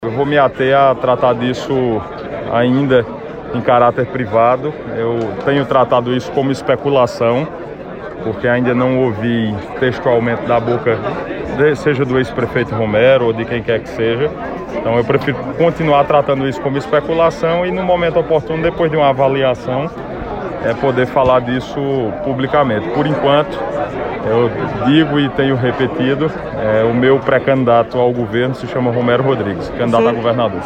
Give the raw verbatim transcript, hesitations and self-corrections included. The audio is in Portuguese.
Eu vou me ater a tratar disso ainda em caráter privado. Eu tenho tratado isso como especulação, porque ainda não ouvi textualmente da boca, de, seja do ex-prefeito Romero ou de quem quer que seja. Então eu prefiro continuar tratando isso como especulação e no momento oportuno, depois de uma avaliação, é poder falar disso publicamente. Por enquanto, eu digo e tenho repetido, é, o meu pré-candidato ao governo se chama Romero Rodrigues, candidato a governador.